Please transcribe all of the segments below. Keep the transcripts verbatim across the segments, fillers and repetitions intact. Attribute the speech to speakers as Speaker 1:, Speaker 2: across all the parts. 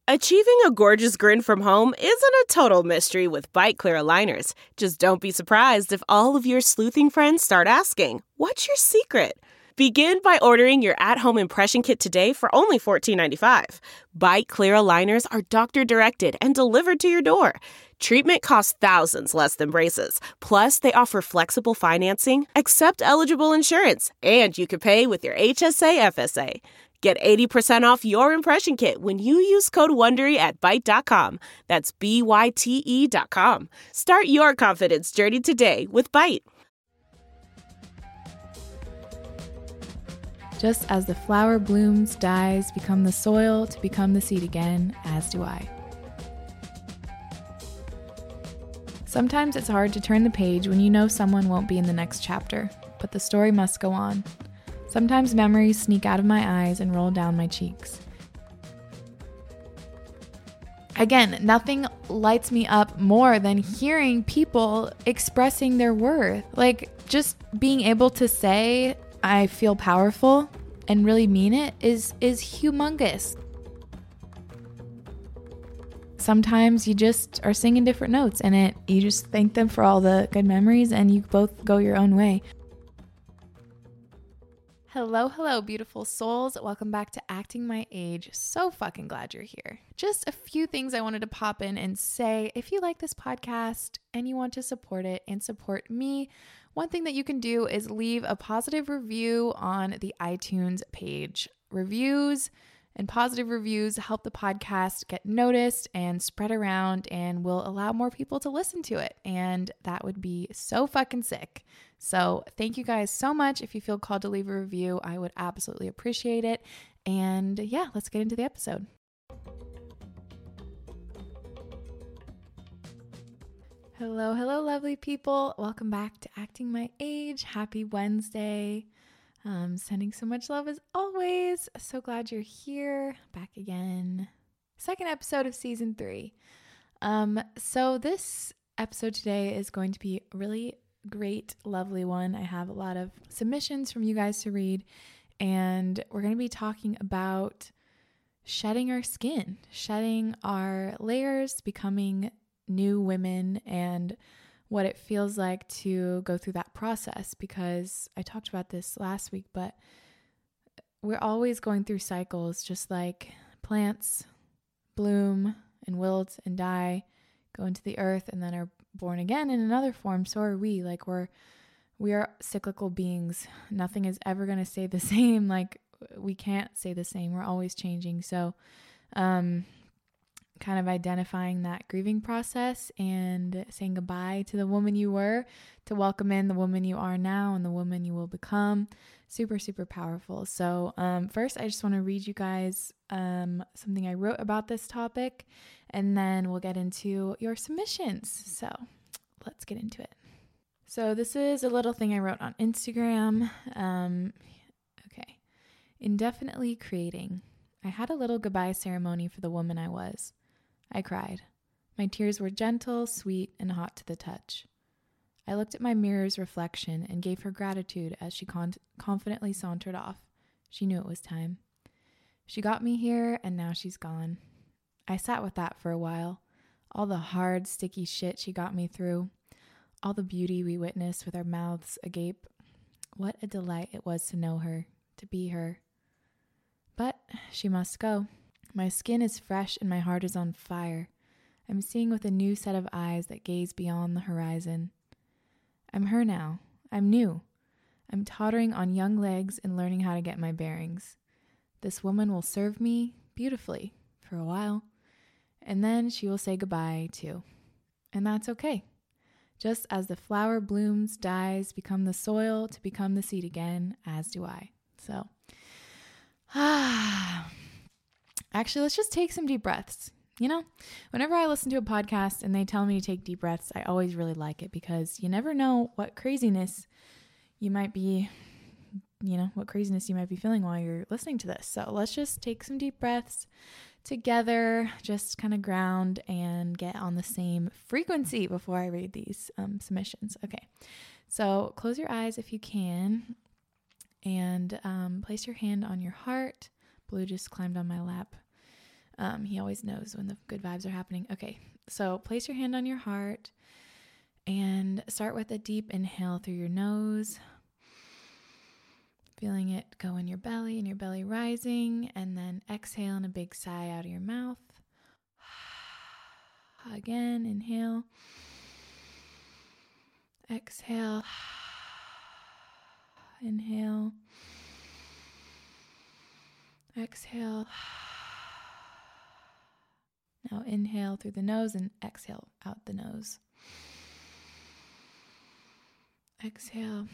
Speaker 1: Achieving a gorgeous grin from home isn't a total mystery with Byte Clear aligners. Just don't be surprised if all of your sleuthing friends start asking, "What's your secret?" Begin by ordering your at-home impression kit today for only fourteen ninety-five. Byte Clear aligners are doctor-directed and delivered to your door. Treatment costs thousands less than braces. Plus, they offer flexible financing, accept eligible insurance, and you can pay with your H S A F S A. Get eighty percent off your impression kit when you use code WONDERY at Byte dot com. That's B Y T E dot com. Start your confidence journey today with Byte.
Speaker 2: Just as the flower blooms, dies, become the soil to become the seed again, as do I. Sometimes it's hard to turn the page when you know someone won't be in the next chapter, but the story must go on. Sometimes memories sneak out of my eyes and roll down my cheeks. Again, nothing lights me up more than hearing people expressing their worth. Like, just being able to say, I feel powerful and really mean it is, is humongous. Sometimes you just are singing different notes and it you just thank them for all the good memories and you both go your own way. Hello, hello, beautiful souls. Welcome back to Acting My Age. So fucking glad you're here. Just a few things I wanted to pop in and say. If you like this podcast and you want to support it and support me, one thing that you can do is leave a positive review on the iTunes page. Reviews and positive reviews help the podcast get noticed and spread around and will allow more people to listen to it. And that would be so fucking sick. So thank you guys so much. If you feel called to leave a review, I would absolutely appreciate it. And yeah, let's get into the episode. Hello, hello, lovely people. Welcome back to Acting My Age. Happy Wednesday. Um, sending so much love as always. So glad you're here. Back again. Second episode of season three. Um, so this episode today is going to be a really great, lovely one. I have a lot of submissions from you guys to read, and we're going to be talking about shedding our skin, shedding our layers, becoming new women, and what it feels like to go through that process, because I talked about this last week, but we're always going through cycles, just like plants bloom and wilt and die, go into the earth, and then are born again in another form. So are we. Like we're we are cyclical beings. Nothing is ever going to stay the same. Like we can't stay the same. We're always changing. So um kind of identifying that grieving process and saying goodbye to the woman you were to welcome in the woman you are now and the woman you will become. Super, super powerful. So um, first, I just want to read you guys um, something I wrote about this topic, and then we'll get into your submissions. So let's get into it. So this is a little thing I wrote on Instagram. Um, okay. Indefinitely creating. I had a little goodbye ceremony for the woman I was. I cried. My tears were gentle, sweet, and hot to the touch. I looked at my mirror's reflection and gave her gratitude as she con- confidently sauntered off. She knew it was time. She got me here, and now she's gone. I sat with that for a while. All the hard, sticky shit she got me through. All the beauty we witnessed with our mouths agape. What a delight it was to know her, to be her. But she must go. My skin is fresh and my heart is on fire. I'm seeing with a new set of eyes that gaze beyond the horizon. I'm her now. I'm new. I'm tottering on young legs and learning how to get my bearings. This woman will serve me beautifully for a while, and then she will say goodbye too. And that's okay. Just as the flower blooms, dies, become the soil to become the seed again, as do I. So, ah... Actually, let's just take some deep breaths. You know, whenever I listen to a podcast and they tell me to take deep breaths, I always really like it because you never know what craziness you might be, you know, what craziness you might be feeling while you're listening to this. So let's just take some deep breaths together, just kind of ground and get on the same frequency before I read these um, submissions. Okay, so close your eyes if you can and um, place your hand on your heart. Blue just climbed on my lap. Um, he always knows when the good vibes are happening. Okay, so place your hand on your heart and start with a deep inhale through your nose, feeling it go in your belly and your belly rising, and then exhale in a big sigh out of your mouth. Again, inhale, exhale, inhale, exhale. Now inhale through the nose and exhale out the nose. Exhale.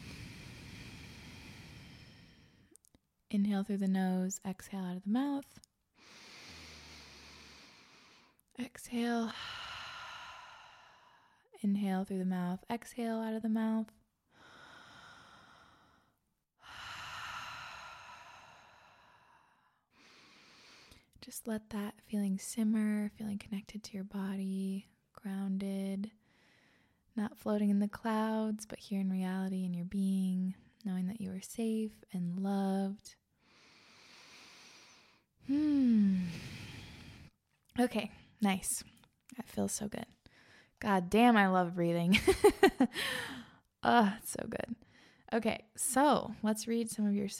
Speaker 2: Inhale through the nose, exhale out of the mouth. Exhale. Inhale through the mouth, exhale out of the mouth. Just let that feeling simmer, feeling connected to your body, grounded, not floating in the clouds, but here in reality in your being, knowing that you are safe and loved. Hmm. Okay, nice. That feels so good. God damn, I love breathing. Oh, it's so good. Okay, so let's read some of your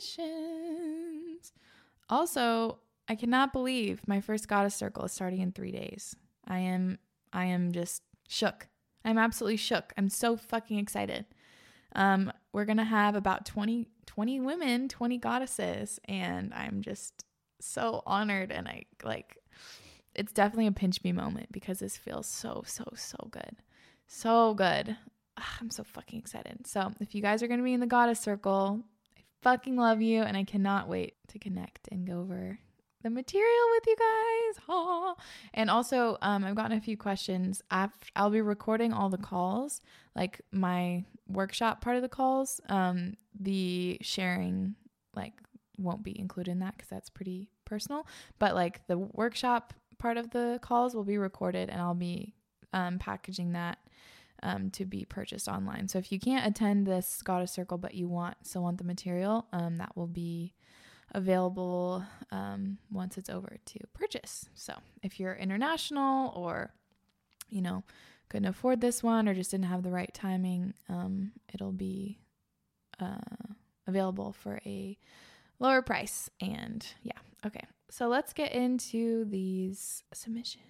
Speaker 2: submissions. Also, I cannot believe my first Goddess Circle is starting in three days. I am, I am just shook. I'm absolutely shook. I'm so fucking excited. Um, we're going to have about twenty, twenty women, twenty goddesses, and I'm just so honored. And I like, it's definitely a pinch me moment because this feels so, so, so good. So good. Ugh, I'm so fucking excited. So if you guys are going to be in the Goddess Circle, I fucking love you. And I cannot wait to connect and go over the material with you guys. Oh. And also, um, I've gotten a few questions. After, I'll be recording all the calls, like my workshop part of the calls. Um, the sharing, like, won't be included in that because that's pretty personal. But like the workshop part of the calls will be recorded, and I'll be um, packaging that um, to be purchased online. So if you can't attend this Goddess Circle, but you want still want the material, um, that will be available um, once it's over to purchase. So if you're international or, you know, couldn't afford this one or just didn't have the right timing, um, it'll be uh, available for a lower price. And yeah, okay. So let's get into these submissions.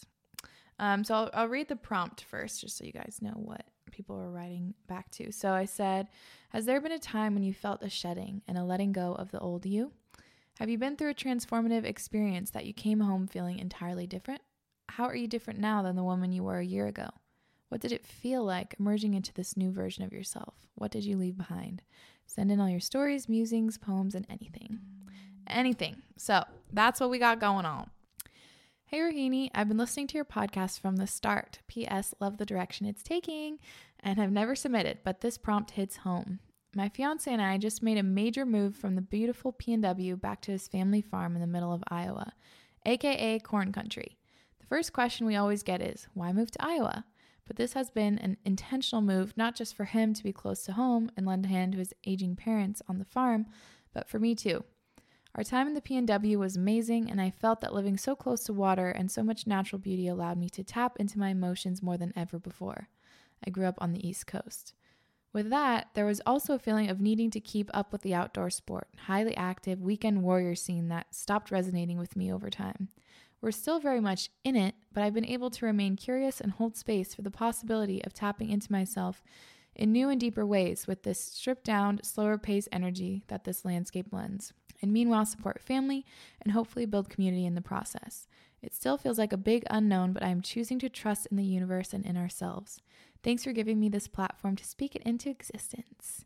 Speaker 2: Um, so I'll, I'll read the prompt first, just so you guys know what people are writing back to. So I said, has there been a time when you felt a shedding and a letting go of the old you? Have you been through a transformative experience that you came home feeling entirely different? How are you different now than the woman you were a year ago? What did it feel like emerging into this new version of yourself? What did you leave behind? Send in all your stories, musings, poems, and anything. Anything. So that's what we got going on. Hey, Rohini, I've been listening to your podcast from the start. P S. Love the direction it's taking and have never submitted, but this prompt hits home. My fiance and I just made a major move from the beautiful P N W back to his family farm in the middle of Iowa, aka corn country. The first question we always get is, why move to Iowa? But this has been an intentional move, not just for him to be close to home and lend a hand to his aging parents on the farm, but for me too. Our time in the P N W was amazing, and I felt that living so close to water and so much natural beauty allowed me to tap into my emotions more than ever before. I grew up on the East Coast. With that, there was also a feeling of needing to keep up with the outdoor sport, highly active weekend warrior scene that stopped resonating with me over time. We're still very much in it, but I've been able to remain curious and hold space for the possibility of tapping into myself in new and deeper ways with this stripped-down, slower-paced energy that this landscape lends, and meanwhile support family and hopefully build community in the process. It still feels like a big unknown, but I am choosing to trust in the universe and in ourselves. Thanks for giving me this platform to speak it into existence.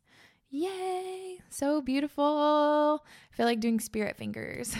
Speaker 2: Yay! So beautiful. I feel like doing spirit fingers.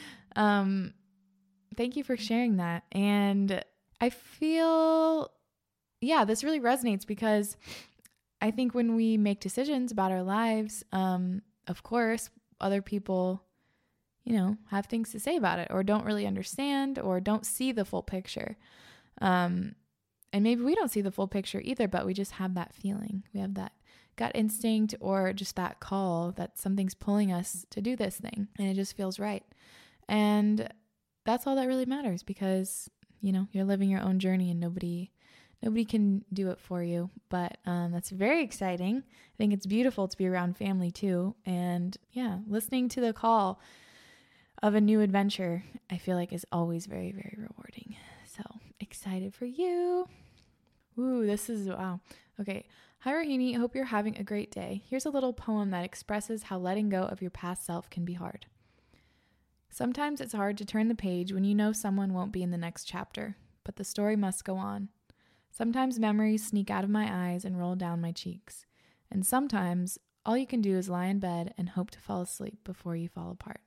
Speaker 2: um, thank you for sharing that. And I feel, yeah, this really resonates because I think when we make decisions about our lives, um, of course, other people, you know, have things to say about it or don't really understand or don't see the full picture. Um, and maybe we don't see the full picture either, but we just have that feeling. We have that gut instinct or just that call that something's pulling us to do this thing and it just feels right. And that's all that really matters, because, you know, you're living your own journey and nobody, nobody can do it for you. But um, that's very exciting. I think it's beautiful to be around family too. And yeah, listening to the call of a new adventure, I feel like is always very, very rewarding. So excited for you. Ooh, this is, wow. Okay. Hi, Rohini. Hope you're having a great day. Here's a little poem that expresses how letting go of your past self can be hard. Sometimes it's hard to turn the page when you know someone won't be in the next chapter, but the story must go on. Sometimes memories sneak out of my eyes and roll down my cheeks. And sometimes all you can do is lie in bed and hope to fall asleep before you fall apart.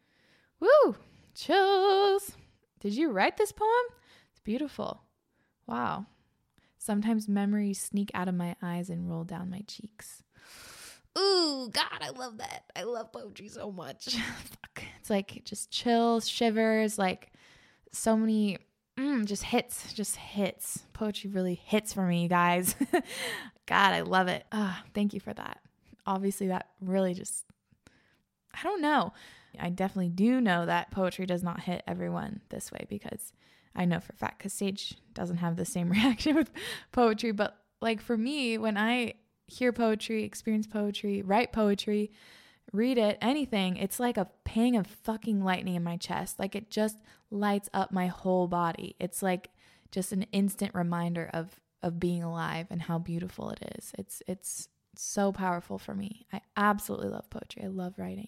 Speaker 2: Woo! Chills! Did you write this poem? It's beautiful. Wow. Sometimes memories sneak out of my eyes and roll down my cheeks. Ooh, God, I love that. I love poetry so much. Fuck. It's like just chills, shivers, like so many, mm, just hits, just hits. Poetry really hits for me, you guys. God, I love it. Ah, thank you for that. Obviously, that really just, I don't know. I definitely do know that poetry does not hit everyone this way, because I know for a fact, because Sage doesn't have the same reaction with poetry. But like for me, when I hear poetry, experience poetry, write poetry, read it, anything, it's like a pang of fucking lightning in my chest. Like it just lights up my whole body. It's like just an instant reminder of of being alive and how beautiful it is. It's it's so powerful for me. I absolutely love poetry. I love writing.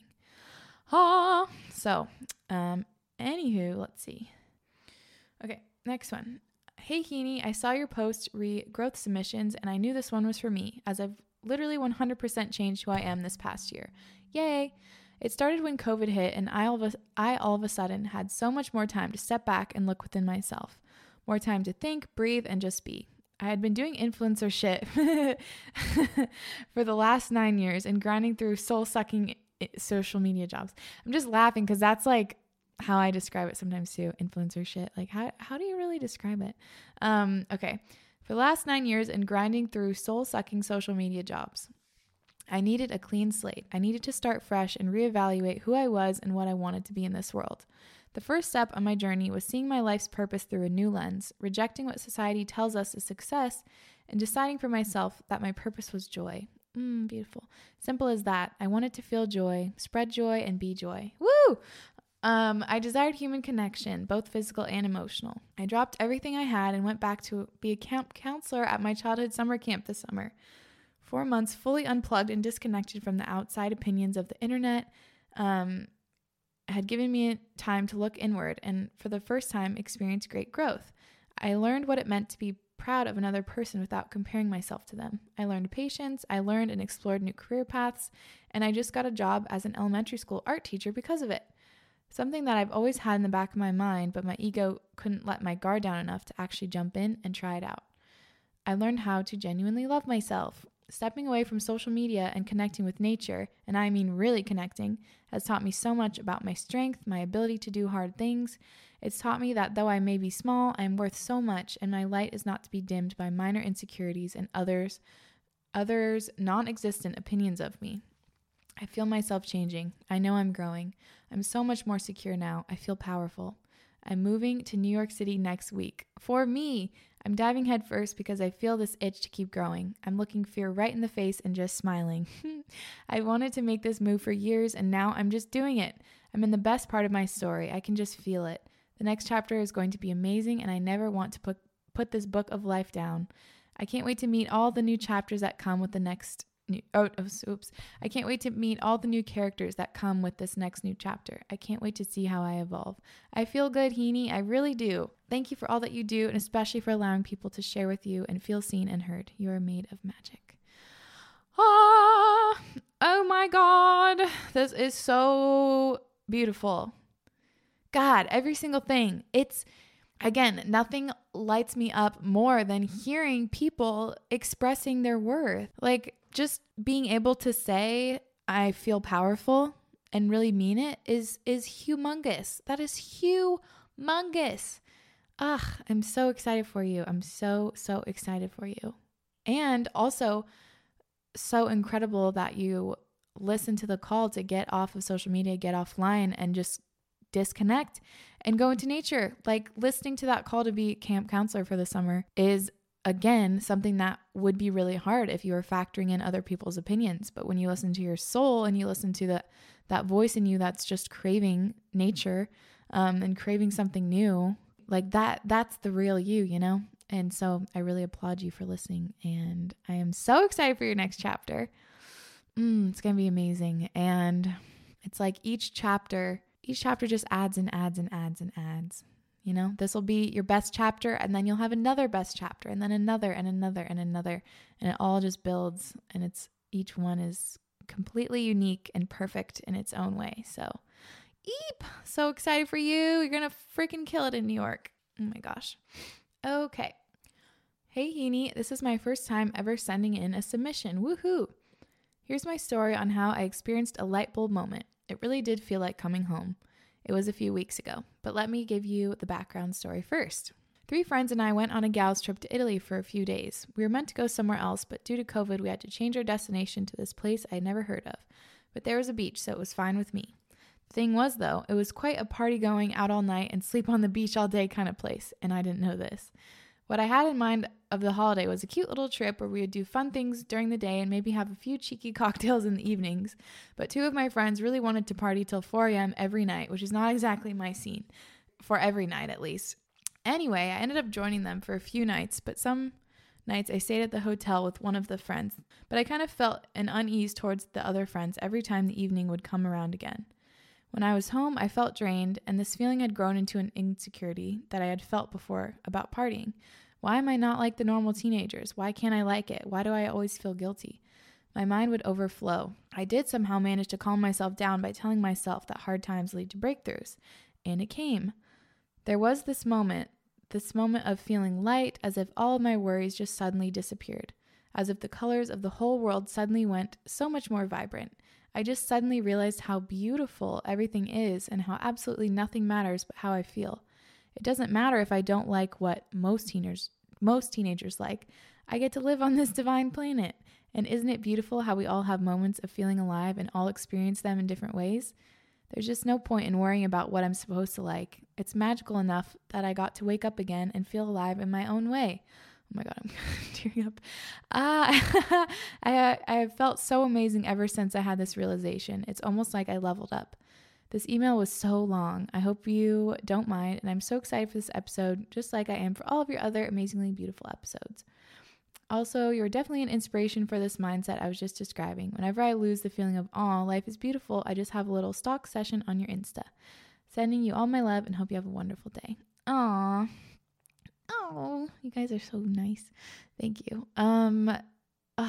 Speaker 2: Ah, so um, anywho, let's see. Okay, next one. Hey, Heaney, I saw your post re growth submissions, and I knew this one was for me, as I've literally one hundred percent changed who I am this past year. Yay! It started when COVID hit, and I all, of a, I all of a sudden had so much more time to step back and look within myself. More time to think, breathe, and just be. I had been doing influencer shit for the last nine years and grinding through soul-sucking social media jobs. I'm just laughing because that's like how I describe it sometimes too, influencer shit. Like how how do you really describe it? Um, okay. For the last nine years and grinding through soul-sucking social media jobs, I needed a clean slate. I needed to start fresh and reevaluate who I was and what I wanted to be in this world. The first step on my journey was seeing my life's purpose through a new lens, rejecting what society tells us is success, and deciding for myself that my purpose was joy. Mm, beautiful. Simple as that. I wanted to feel joy, spread joy, and be joy. Woo! Um, I desired human connection, both physical and emotional. I dropped everything I had and went back to be a camp counselor at my childhood summer camp this summer. Four months fully unplugged and disconnected from the outside opinions of the internet um, had given me time to look inward and for the first time experience great growth. I learned what it meant to be proud of another person without comparing myself to them. I learned patience, I learned and explored new career paths, and I just got a job as an elementary school art teacher because of it. Something that I've always had in the back of my mind, but my ego couldn't let my guard down enough to actually jump in and try it out. I learned how to genuinely love myself. Stepping away from social media and connecting with nature, and I mean really connecting, has taught me so much about my strength, my ability to do hard things. It's taught me that though I may be small, I am worth so much, and my light is not to be dimmed by minor insecurities and others, others' non-existent opinions of me. I feel myself changing. I know I'm growing. I'm so much more secure now. I feel powerful. I'm moving to New York City next week. For me, I'm diving headfirst because I feel this itch to keep growing. I'm looking fear right in the face and just smiling. I wanted to make this move for years, and now I'm just doing it. I'm in the best part of my story. I can just feel it. The next chapter is going to be amazing, and I never want to put, put this book of life down. I can't wait to meet all the new chapters that come with the next New, oh, oops. I can't wait to meet all the new characters that come with this next new chapter. I can't wait to see how I evolve. I feel good, Heaney. I really do. Thank you for all that you do, and especially for allowing people to share with you and feel seen and heard. You are made of magic. Ah, oh my God. This is so beautiful. God, every single thing. It's, again, nothing lights me up more than hearing people expressing their worth. Like, just being able to say, I feel powerful and really mean it is, is humongous. That is humongous. Ugh, I'm so excited for you. I'm so, so excited for you. And also so incredible that you listen to the call to get off of social media, get offline, and just disconnect and go into nature. Like listening to that call to be camp counselor for the summer is, again, something that would be really hard if you were factoring in other people's opinions. But when you listen to your soul and you listen to the, that voice in you that's just craving nature um, and craving something new, like that, that's the real you, you know? And so I really applaud you for listening. And I am so excited for your next chapter. Mm, it's going to be amazing. And it's like each chapter, each chapter just adds and adds and adds and adds. You know, this will be your best chapter, and then you'll have another best chapter, and then another and another and another. And it all just builds, and it's each one is completely unique and perfect in its own way. So, eep, so excited for you. You're going to freaking kill it in New York. Oh my gosh. Okay. Hey, Heaney, this is my first time ever sending in a submission. Woohoo. Here's my story on how I experienced a light bulb moment. It really did feel like coming home. It was a few weeks ago, but let me give you the background story first. Three friends and I went on a gals trip to Italy for a few days. We were meant to go somewhere else, but due to COVID, we had to change our destination to this place I'd never heard of. But there was a beach, so it was fine with me. The thing was, though, it was quite a party-going, out all night, and sleep on the beach all day kind of place, and I didn't know this. What I had in mind of the holiday was a cute little trip where we would do fun things during the day and maybe have a few cheeky cocktails in the evenings. But two of my friends really wanted to party till four a.m. every night, which is not exactly my scene, for every night at least. Anyway, I ended up joining them for a few nights, but some nights I stayed at the hotel with one of the friends. But I kind of felt an unease towards the other friends every time the evening would come around again. When I was home, I felt drained, and this feeling had grown into an insecurity that I had felt before about partying. Why am I not like the normal teenagers? Why can't I like it? Why do I always feel guilty? My mind would overflow. I did somehow manage to calm myself down by telling myself that hard times lead to breakthroughs. And it came. There was this moment, this moment of feeling light, as if all of my worries just suddenly disappeared. As if the colors of the whole world suddenly went so much more vibrant. I just suddenly realized how beautiful everything is and how absolutely nothing matters but how I feel. It doesn't matter if I don't like what most teenagers most teenagers like. I get to live on this divine planet. And isn't it beautiful how we all have moments of feeling alive and all experience them in different ways? There's just no point in worrying about what I'm supposed to like. It's magical enough that I got to wake up again and feel alive in my own way. Oh my God, I'm tearing up. Uh, I, I have felt so amazing ever since I had this realization. It's almost like I leveled up. This email was so long. I hope you don't mind, and I'm so excited for this episode, just like I am for all of your other amazingly beautiful episodes. Also, you're definitely an inspiration for this mindset I was just describing. Whenever I lose the feeling of, aw, life is beautiful, I just have a little stalk session on your Insta. Sending you all my love and hope you have a wonderful day. Aw. Oh, you guys are so nice. Thank you. Um, uh,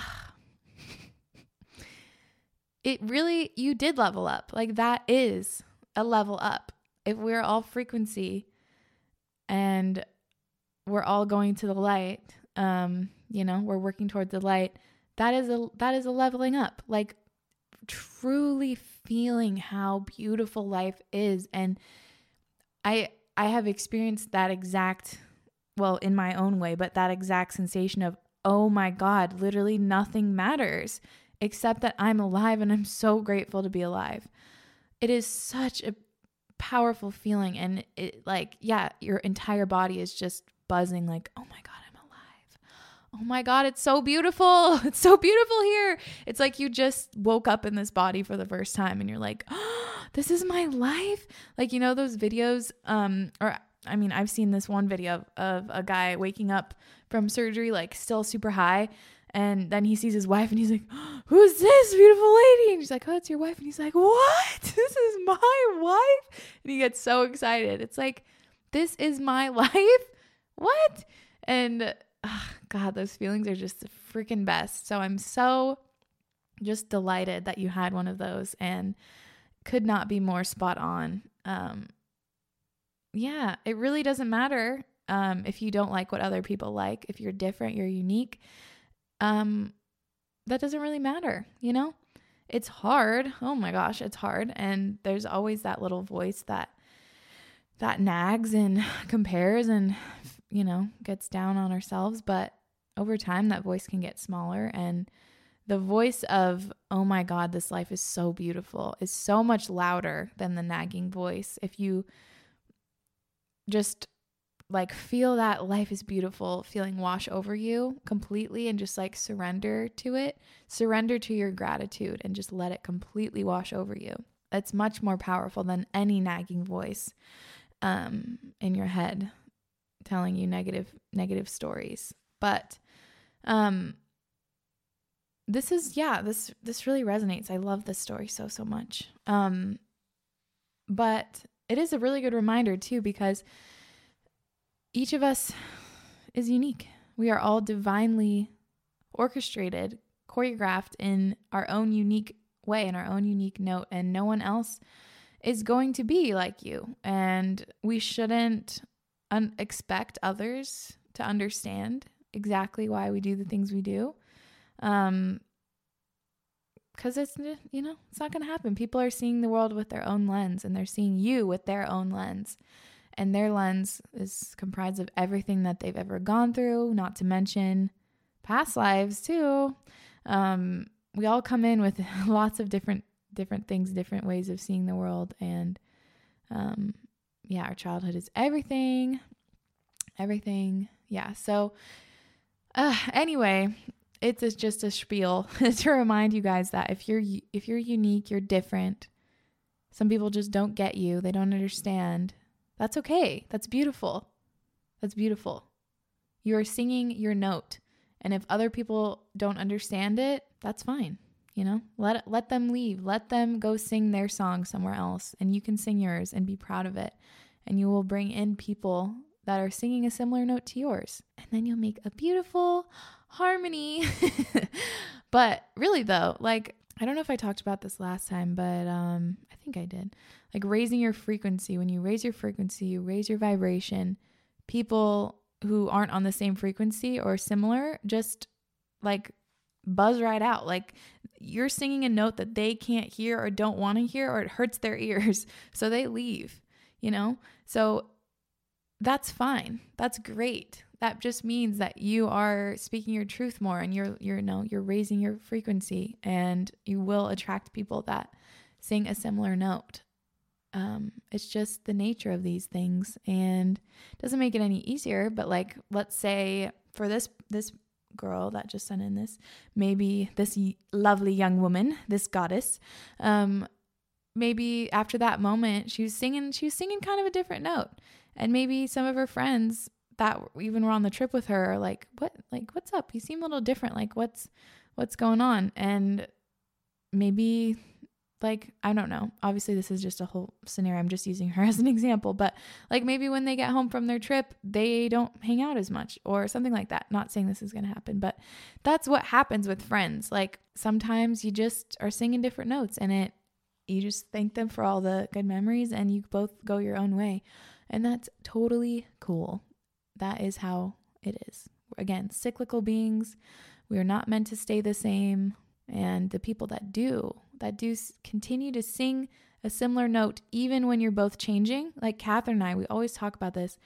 Speaker 2: it really, you did level up. Like that is a level up. If we're all frequency and we're all going to the light, um, you know, we're working towards the light, that is a, that is a leveling up. Like truly feeling how beautiful life is. And I, I have experienced that exact well, in my own way, but that exact sensation of, oh my God, literally nothing matters except that I'm alive and I'm so grateful to be alive. It is such a powerful feeling. And it like, yeah, your entire body is just buzzing like, oh my God, I'm alive. Oh my God, it's so beautiful. It's so beautiful here. It's like you just woke up in this body for the first time and you're like, oh, this is my life. Like, you know, those videos, um, or I mean, I've seen this one video of, of a guy waking up from surgery, like still super high. And then he sees his wife and he's like, oh, who's this beautiful lady? And she's like, oh, it's your wife. And he's like, what? This is my wife? And he gets so excited. It's like, this is my life? What? And oh, God, those feelings are just the freaking best. So I'm so just delighted that you had one of those and could not be more spot on. Um, Yeah, it really doesn't matter um, if you don't like what other people like. If you're different, you're unique. Um, that doesn't really matter, you know? It's hard. Oh my gosh, it's hard. And there's always that little voice that that nags and compares and, you know, gets down on ourselves. But over time, that voice can get smaller and the voice of, oh my God, this life is so beautiful, is so much louder than the nagging voice. If you just like feel that life is beautiful feeling wash over you completely and just like surrender to it, surrender to your gratitude and just let it completely wash over you. It's much more powerful than any nagging voice um, in your head telling you negative, negative stories. But um, this is, yeah, this, this really resonates. I love this story so, so much. Um, but it is a really good reminder too, because each of us is unique. We are all divinely orchestrated, choreographed in our own unique way, in our own unique note, and no one else is going to be like you. And we shouldn't un- expect others to understand exactly why we do the things we do. Um, because it's, you know, it's not going to happen. People are seeing the world with their own lens, and they're seeing you with their own lens. And their lens is comprised of everything that they've ever gone through, not to mention past lives too. Um, we all come in with lots of different different things, different ways of seeing the world. And um, yeah, our childhood is everything, everything. Yeah. So uh, anyway, it's a, just a spiel to remind you guys that if you're if you're unique, you're different. Some people just don't get you. They don't understand. That's okay. That's beautiful. That's beautiful. You are singing your note. And if other people don't understand it, that's fine. You know, let it, let them leave. Let them go sing their song somewhere else, and you can sing yours and be proud of it. And you will bring in people that are singing a similar note to yours. And then you'll make a beautiful harmony. But really though, like, I don't know if I talked about this last time, but um, I think I did. Like raising your frequency. When you raise your frequency, you raise your vibration. People who aren't on the same frequency or similar just like buzz right out. Like you're singing a note that they can't hear or don't want to hear, or it hurts their ears. So they leave, you know? So that's fine. That's great. That just means that you are speaking your truth more, and you're, you're, no, you're raising your frequency, and you will attract people that sing a similar note. Um, it's just the nature of these things, and it doesn't make it any easier. But like, let's say for this, this girl that just sent in this, maybe this y- lovely young woman, this goddess, um, maybe after that moment, she was singing, she was singing kind of a different note. And maybe some of her friends that even were on the trip with her are like, what, like, what's up? You seem a little different. Like, what's, what's going on? And maybe like, I don't know. Obviously this is just a whole scenario. I'm just using her as an example, but like maybe when they get home from their trip, they don't hang out as much or something like that. Not saying this is going to happen, but that's what happens with friends. Like sometimes you just are singing different notes, and it, you just thank them for all the good memories, and you both go your own way. And that's totally cool. That is how it is. Again, cyclical beings. We are not meant to stay the same. And the people that do, that do continue to sing a similar note, even when you're both changing, like Catherine and I, we always talk about this.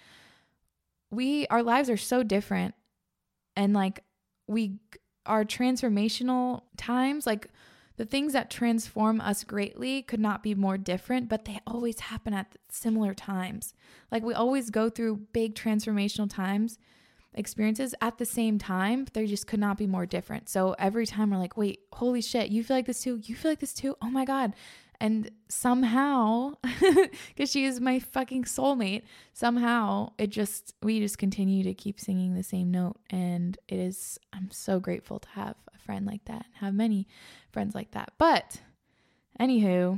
Speaker 2: We, our lives are so different. And like we, our transformational times, like the things that transform us greatly could not be more different, but they always happen at similar times. Like we always go through big transformational times, experiences at the same time. They just could not be more different. So every time we're like, wait, holy shit, you feel like this too? You feel like this too? Oh my God. And somehow, because she is my fucking soulmate, somehow it just, we just continue to keep singing the same note. And it is, I'm so grateful to have a friend like that, and have many friends like that. But anywho,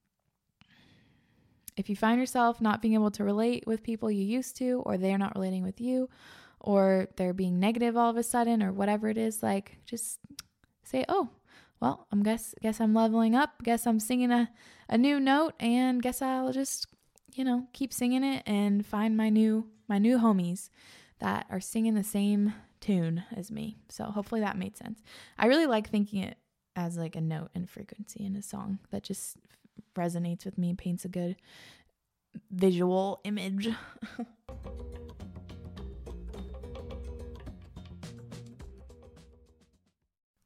Speaker 2: if you find yourself not being able to relate with people you used to, or they're not relating with you, or they're being negative all of a sudden, or whatever it is, like just say, oh, well, I'm guess, guess I'm leveling up. Guess I'm singing a, a new note, and guess I'll just, you know, keep singing it and find my new, my new homies that are singing the same tune as me. So hopefully that made sense. I really like thinking it as like a note and frequency in a song that just resonates with me, paints a good visual image.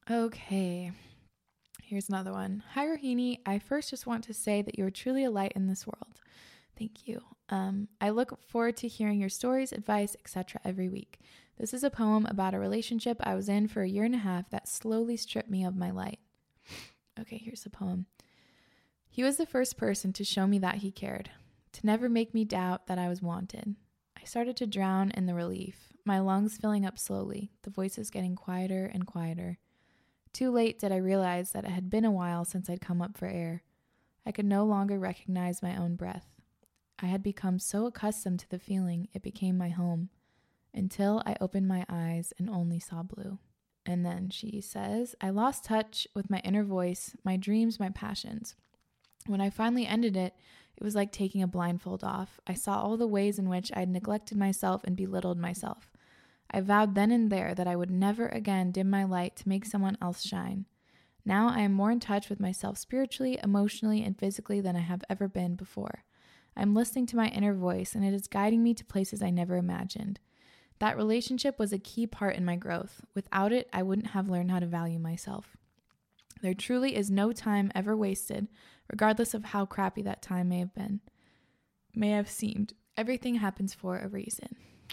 Speaker 2: Okay. Here's another one. Hi, Rohini. I first just want to say that you are truly a light in this world. Thank you. Um, I look forward to hearing your stories, advice, et cetera every week. This is a poem about a relationship I was in for a year and a half that slowly stripped me of my light. Okay, here's the poem. He was the first person to show me that he cared, to never make me doubt that I was wanted. I started to drown in the relief, my lungs filling up slowly, the voices getting quieter and quieter. Too late did I realize that it had been a while since I'd come up for air. I could no longer recognize my own breath. I had become so accustomed to the feeling it became my home, until I opened my eyes and only saw blue. And then she says, I lost touch with my inner voice, my dreams, my passions. When I finally ended it, it was like taking a blindfold off. I saw all the ways in which I had neglected myself and belittled myself. I vowed then and there that I would never again dim my light to make someone else shine. Now I am more in touch with myself spiritually, emotionally, and physically than I have ever been before. I am listening to my inner voice, and it is guiding me to places I never imagined. That relationship was a key part in my growth. Without it, I wouldn't have learned how to value myself. There truly is no time ever wasted, regardless of how crappy that time may have been, may have seemed. Everything happens for a reason.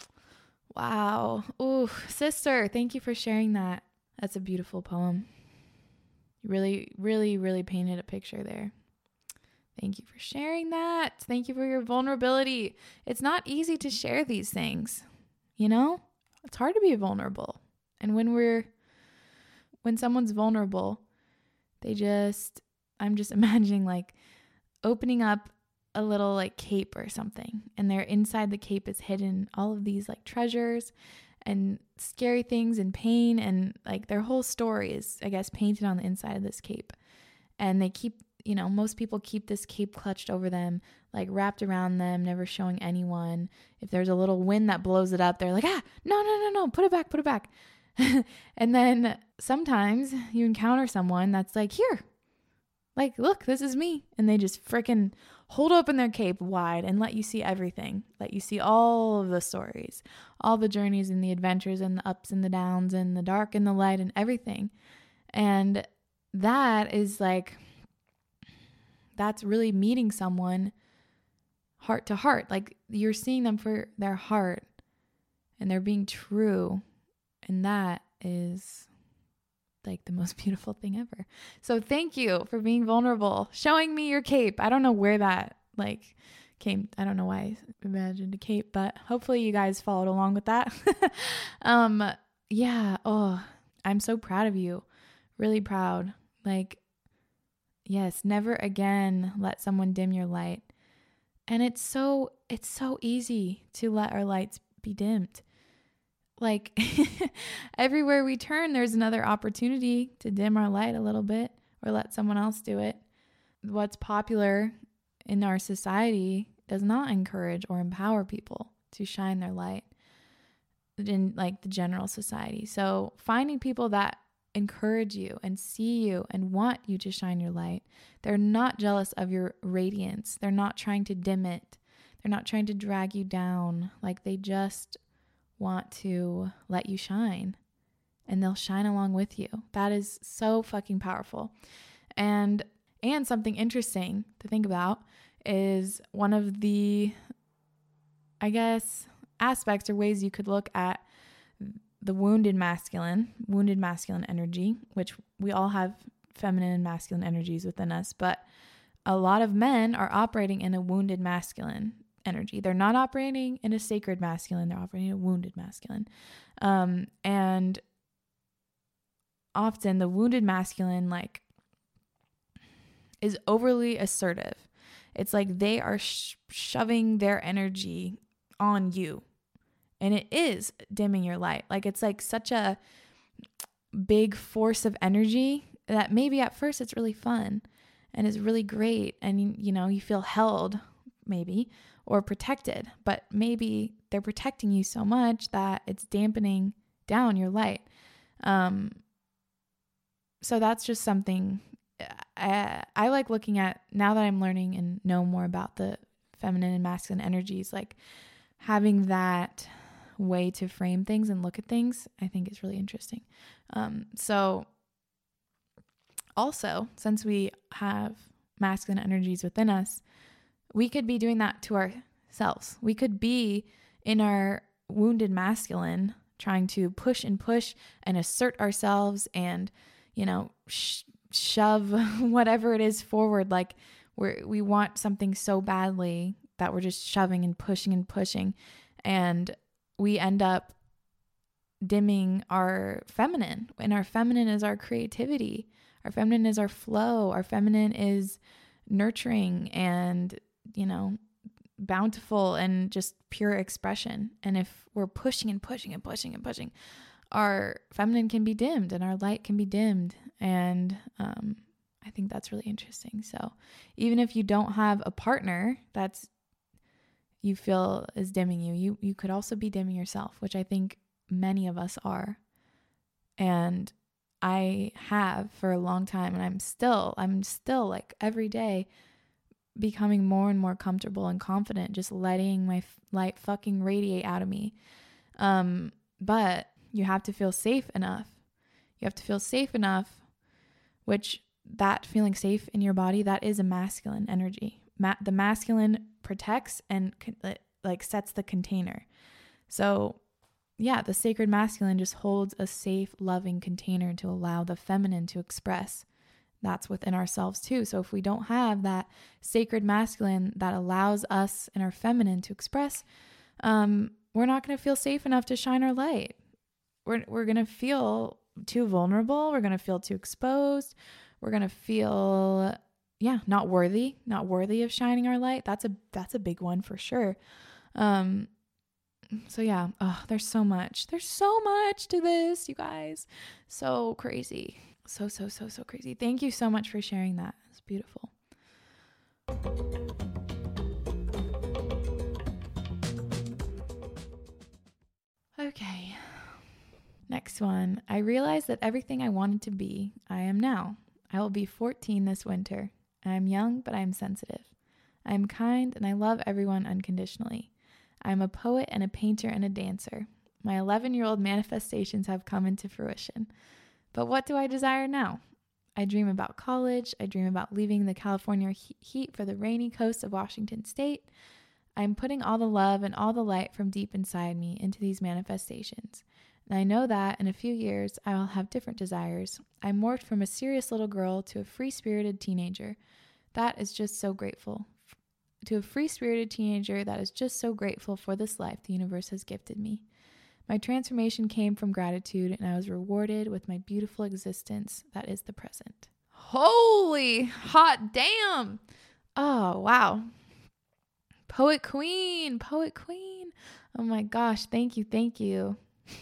Speaker 2: Wow. Ooh, sister, thank you for sharing that. That's a beautiful poem. You really, really, really painted a picture there. Thank you for sharing that. Thank you for your vulnerability. It's not easy to share these things, you know? It's hard to be vulnerable. And when we're, when someone's vulnerable, they just, I'm just imagining like opening up a little like cape or something, and they're inside the cape is hidden all of these like treasures and scary things and pain, and like their whole story is, I guess, painted on the inside of this cape. And they keep, you know, most people keep this cape clutched over them, like wrapped around them, never showing anyone. If there's a little wind that blows it up, they're like, ah, no, no, no, no, put it back, put it back. And then sometimes you encounter someone that's like, here, like, look, this is me. And they just freaking hold open their cape wide and let you see everything. Let you see all of the stories, all the journeys and the adventures and the ups and the downs and the dark and the light and everything. And that is like, that's really meeting someone heart to heart. Like you're seeing them for their heart and they're being true. And that is like the most beautiful thing ever. So thank you for being vulnerable, showing me your cape. I don't know where that like came. I don't know why I imagined a cape, but hopefully you guys followed along with that. um, yeah. Oh, I'm so proud of you. Really proud. Like, yes, never again let someone dim your light. And it's so, it's so easy to let our lights be dimmed. Like everywhere we turn, there's another opportunity to dim our light a little bit or let someone else do it. What's popular in our society does not encourage or empower people to shine their light in like the general society. So finding people that encourage you and see you and want you to shine your light, they're not jealous of your radiance. They're not trying to dim it. They're not trying to drag you down. Like they just want to let you shine, and they'll shine along with you. That is so fucking powerful. And and something interesting to think about is one of the, I guess, aspects or ways you could look at the wounded masculine, wounded masculine energy, which we all have feminine and masculine energies within us, but a lot of men are operating in a wounded masculine energy. They're not operating in a sacred masculine. They're operating in a wounded masculine. Um, and often the wounded masculine, like, is overly assertive. It's like they are sh- shoving their energy on you. And it is dimming your light. Like, it's like such a big force of energy that maybe at first it's really fun and it's really great. And, you know, you feel held maybe, or protected, but maybe they're protecting you so much that it's dampening down your light. Um, so that's just something I, I like looking at now that I'm learning and know more about the feminine and masculine energies, like having that way to frame things and look at things, I think is really interesting. Um, so also, since we have masculine energies within us, we could be doing that to ourselves. We could be in our wounded masculine trying to push and push and assert ourselves and, you know, sh- shove whatever it is forward. Like we we want something so badly that we're just shoving and pushing and pushing. And we end up dimming our feminine. And our feminine is our creativity. Our feminine is our flow. Our feminine is nurturing and, you know, bountiful and just pure expression. And if we're pushing and pushing and pushing and pushing, our feminine can be dimmed and our light can be dimmed. And um, I think that's really interesting. So even if you don't have a partner that's you feel is dimming you, you you could also be dimming yourself, which I think many of us are. And I have for a long time, and I'm still, I'm still like every day becoming more and more comfortable and confident, just letting my f- light fucking radiate out of me. Um, but you have to feel safe enough. You have to feel safe enough, which that feeling safe in your body, that is a masculine energy. Ma- the masculine protects and con- like sets the container. So yeah, the sacred masculine just holds a safe, loving container to allow the feminine to express. That's within ourselves too. So if we don't have that sacred masculine that allows us and our feminine to express, um, we're not going to feel safe enough to shine our light. We're we're going to feel too vulnerable. We're going to feel too exposed. We're going to feel, yeah, not worthy, not worthy of shining our light. That's a that's a big one for sure. Um, so yeah, oh, there's so much. There's so much to this, you guys. So crazy. So, so, so, so crazy. Thank you so much for sharing that. It's beautiful. Okay. Next one. I realized that everything I wanted to be, I am now. I will be fourteen this winter. I am young, but I am sensitive. I am kind and I love everyone unconditionally. I am a poet and a painter and a dancer. My eleven-year-old manifestations have come into fruition. But what do I desire now? I dream about college. I dream about leaving the California heat for the rainy coast of Washington State. I'm putting all the love and all the light from deep inside me into these manifestations. And I know that in a few years, I will have different desires. I morphed from a serious little girl to a free-spirited teenager. That is just so grateful. To a free-spirited teenager that is just so grateful for this life the universe has gifted me. My transformation came from gratitude, and I was rewarded with my beautiful existence that is the present. Holy hot damn. Oh, wow. Poet queen, poet queen. Oh my gosh. Thank you. Thank you.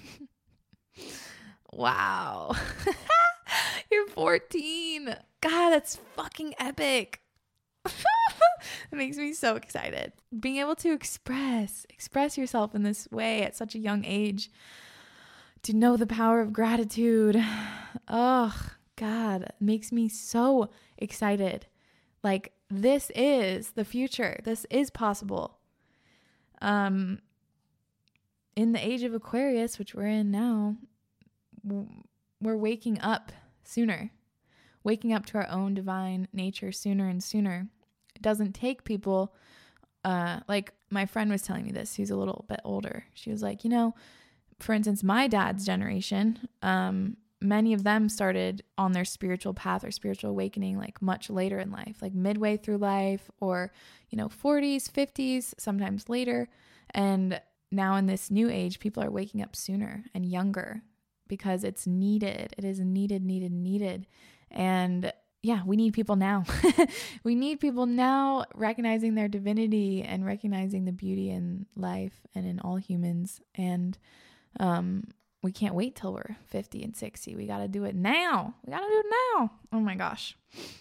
Speaker 2: Wow. You're fourteen. God, that's fucking epic. It makes me so excited. Being able to express, express yourself in this way at such a young age, to know the power of gratitude. Oh, God, it makes me so excited. Like, this is the future. This is possible. Um, in the age of Aquarius, which we're in now, we're waking up sooner. Waking up to our own divine nature sooner and sooner. It doesn't take people, uh, like my friend was telling me this, who's a little bit older. She was like, you know, for instance, my dad's generation, um, many of them started on their spiritual path or spiritual awakening like much later in life, like midway through life or, you know, forties, fifties, sometimes later. And now in this new age, people are waking up sooner and younger because it's needed. It is needed, needed, needed. And yeah, we need people now. We need people now recognizing their divinity and recognizing the beauty in life and in all humans. And um, we can't wait till we're fifty and sixty. We got to do it now. We got to do it now. Oh my gosh.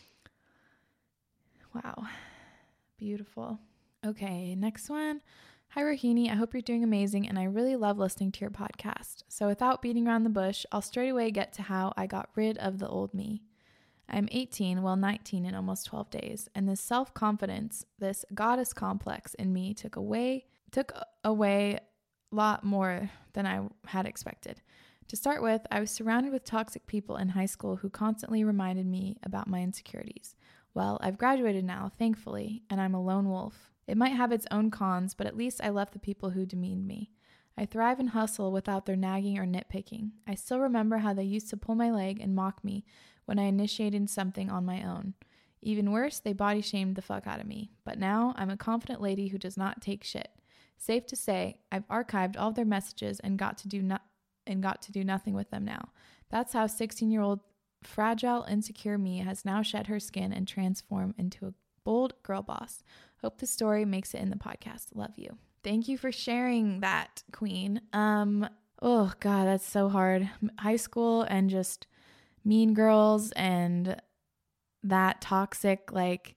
Speaker 2: Wow. Beautiful. Okay, next one. Hi, Rohini. I hope you're doing amazing, and I really love listening to your podcast. So without beating around the bush, I'll straight away get to how I got rid of the old me. I'm eighteen, well nineteen in almost twelve days, and this self-confidence, this goddess complex in me took away, took away a lot more than I had expected. To start with, I was surrounded with toxic people in high school who constantly reminded me about my insecurities. Well, I've graduated now, thankfully, and I'm a lone wolf. It might have its own cons, but at least I left the people who demeaned me. I thrive and hustle without their nagging or nitpicking. I still remember how they used to pull my leg and mock me when I initiated something on my own. Even worse, they body shamed the fuck out of me. But now, I'm a confident lady who does not take shit. Safe to say, I've archived all of their messages and got to do no- and got to do nothing with them now. That's how sixteen-year-old fragile, insecure me has now shed her skin and transformed into a bold girl boss. Hope the story makes it in the podcast. Love you. Thank you for sharing that, Queen. Um, oh God, that's so hard. High school and just mean girls and that toxic, like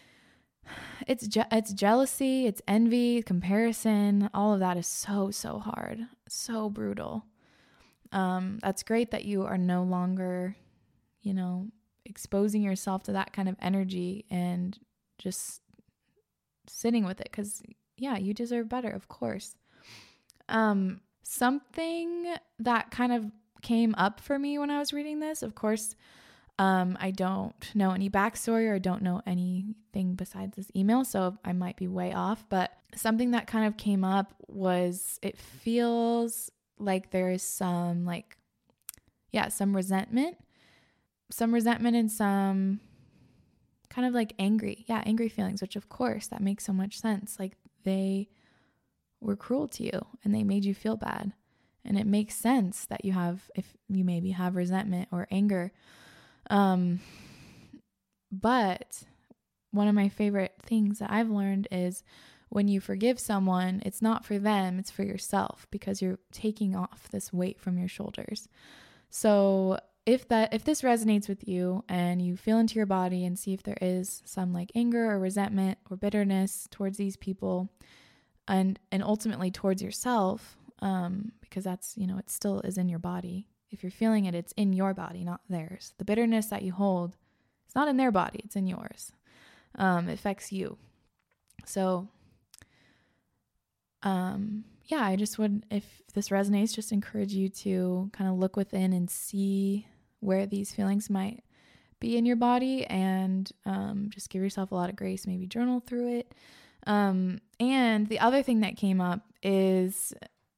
Speaker 2: it's je- it's jealousy, it's envy, comparison. All of that is so, so hard, so brutal. Um, that's great that you are no longer, you know, exposing yourself to that kind of energy and just sitting with it. 'Cause yeah, you deserve better, of course. Um, something that kind of came up for me when I was reading this, of course, um, I don't know any backstory or don't know anything besides this email, so I might be way off, but something that kind of came up was it feels like there is some like, yeah, some resentment, some resentment and some kind of like angry, yeah, angry feelings, which of course that makes so much sense. Like they were cruel to you and they made you feel bad. And it makes sense that you have, if you maybe have resentment or anger. Um, but one of my favorite things that I've learned is when you forgive someone, it's not for them, it's for yourself, because you're taking off this weight from your shoulders. So if that, if this resonates with you and you feel into your body and see if there is some like anger or resentment or bitterness towards these people and, and ultimately towards yourself, um, because that's, you know, it still is in your body. If you're feeling it, it's in your body, not theirs. The bitterness that you hold, it's not in their body, it's in yours. Um, it affects you. So, um, yeah, I just would, if this resonates, just encourage you to kind of look within and see where these feelings might be in your body, and um, just give yourself a lot of grace, maybe journal through it. Um, and the other thing that came up is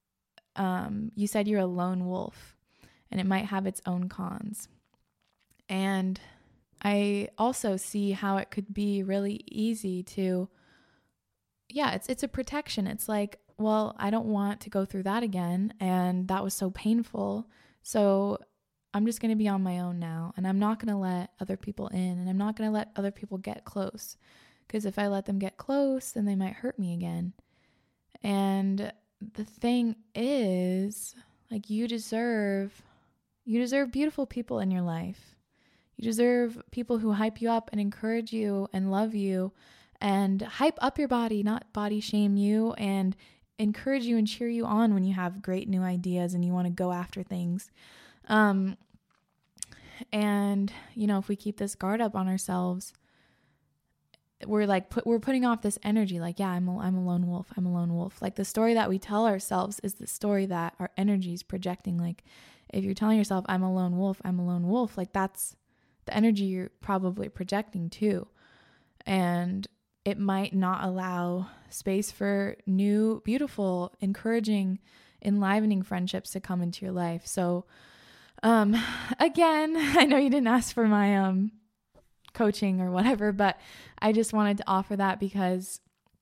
Speaker 2: um, you said you're a lone wolf and it might have its own cons. And I also see how it could be really easy to, yeah, it's it's a protection. It's like, well, I don't want to go through that again, and that was so painful. So I'm just going to be on my own now, and I'm not going to let other people in, and I'm not going to let other people get close, because if I let them get close, then they might hurt me again. And the thing is, like, you deserve, you deserve beautiful people in your life. You deserve people who hype you up and encourage you and love you and hype up your body, not body shame you, and encourage you and cheer you on when you have great new ideas and you want to go after things. Um, and, you know, if we keep this guard up on ourselves, we're like, put, we're putting off this energy. Like, yeah, I'm a, I'm a lone wolf. I'm a lone wolf. Like the story that we tell ourselves is the story that our energy is projecting. Like if you're telling yourself, I'm a lone wolf, I'm a lone wolf, like that's the energy you're probably projecting too. And it might not allow space for new, beautiful, encouraging, enlivening friendships to come into your life. So, um, again, I know you didn't ask for my, um, coaching or whatever, but I just wanted to offer that because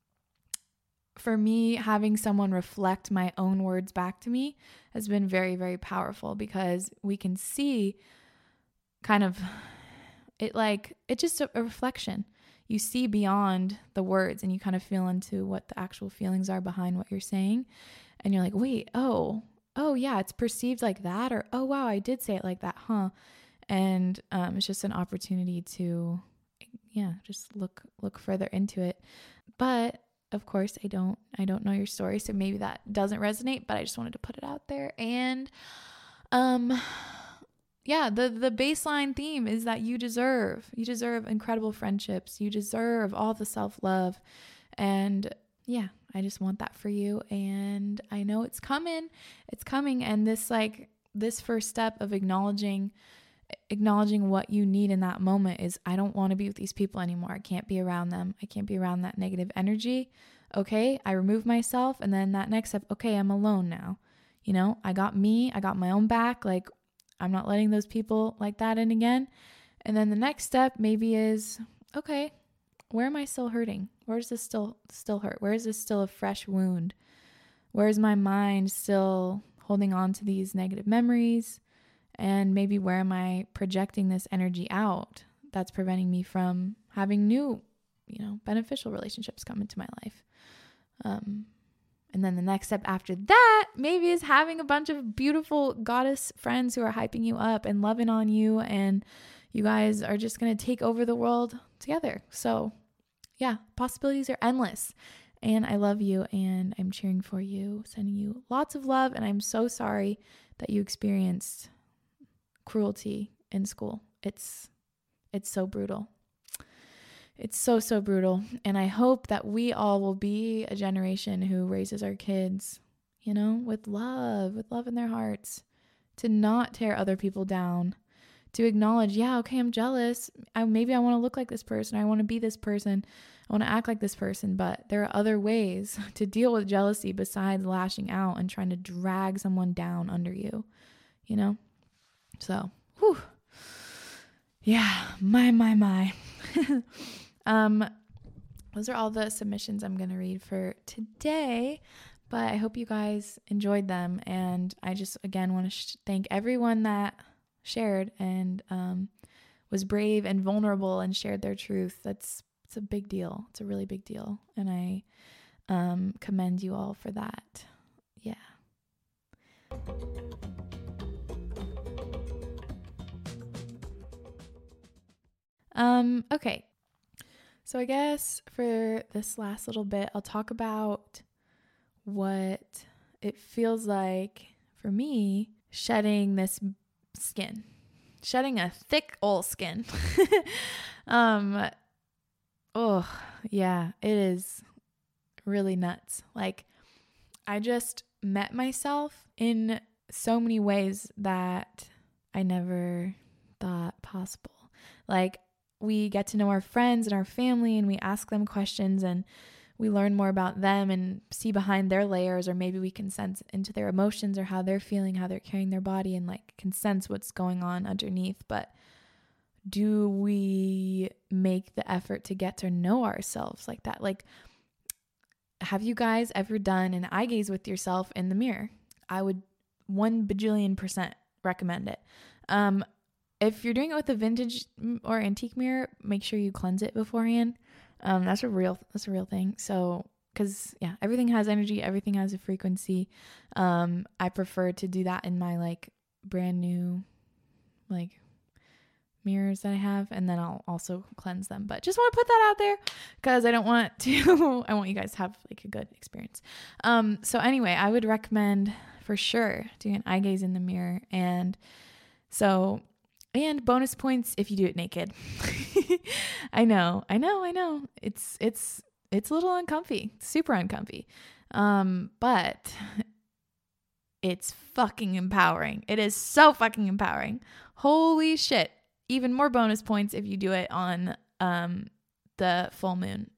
Speaker 2: for me, having someone reflect my own words back to me has been very, very powerful, because we can see kind of it, like it's just a, a reflection. You see beyond the words and you kind of feel into what the actual feelings are behind what you're saying. And you're like, wait, oh, oh yeah, it's perceived like that. Or, oh wow, I did say it like that, huh? And um, it's just an opportunity to, yeah, just look, look further into it. But of course I don't, I don't know your story. So maybe that doesn't resonate, but I just wanted to put it out there. And, um, yeah, the, the baseline theme is that you deserve, you deserve incredible friendships. You deserve all the self-love. And yeah, I just want that for you. And I know it's coming, it's coming. And this, like, this first step of acknowledging acknowledging what you need in that moment is, I don't want to be with these people anymore. I can't be around them. I can't be around that negative energy. Okay, I remove myself. And then that next step, okay, I'm alone now. You know, I got me, I got my own back. Like, I'm not letting those people like that in again. And then the next step maybe is, okay, where am I still hurting? Where does this still still hurt? Where is this still a fresh wound? Where is my mind still holding on to these negative memories? And maybe where am I projecting this energy out that's preventing me from having new, you know, beneficial relationships come into my life? Um, and then the next step after that maybe is having a bunch of beautiful goddess friends who are hyping you up and loving on you, and you guys are just going to take over the world together. So yeah, possibilities are endless. And I love you, and I'm cheering for you, sending you lots of love. And I'm so sorry that you experienced cruelty in school. It's it's so brutal. It's so, so brutal. And I hope that we all will be a generation who raises our kids, you know, with love, with love in their hearts, to not tear other people down, to acknowledge, yeah, okay, I'm jealous. I, maybe I want to look like this person. I want to be this person. I want to act like this person. But there are other ways to deal with jealousy besides lashing out and trying to drag someone down under you, you know? So, whew. Yeah, my, my, my. um, those are all the submissions I'm going to read for today, but I hope you guys enjoyed them. And I just, again, want to sh- thank everyone that shared and um, was brave and vulnerable and shared their truth. That's, it's a big deal. It's a really big deal. And I um, commend you all for that. Yeah. Um, okay. So I guess for this last little bit, I'll talk about what it feels like for me shedding this skin, shedding a thick old skin. um, oh yeah, it is really nuts. Like, I just met myself in so many ways that I never thought possible. Like, we get to know our friends and our family, and we ask them questions, and we learn more about them and see behind their layers, or maybe we can sense into their emotions or how they're feeling, how they're carrying their body, and like can sense what's going on underneath. But do we make the effort to get to know ourselves like that? Like, have you guys ever done an eye gaze with yourself in the mirror? I would one bajillion percent recommend it. Um, If you're doing it with a vintage or antique mirror, make sure you cleanse it beforehand. Um, that's a real, that's a real thing. So, cause yeah, everything has energy, everything has a frequency. Um, I prefer to do that in my like brand new, like mirrors that I have. And then I'll also cleanse them, but just want to put that out there cause I don't want to, I want you guys to have like a good experience. Um, so anyway, I would recommend for sure doing an eye gaze in the mirror. And so And bonus points if you do it naked. I know, I know, I know. It's, it's, it's a little uncomfy, super uncomfy. Um, but it's fucking empowering. It is so fucking empowering. Holy shit. Even more bonus points if you do it on, um, the full moon.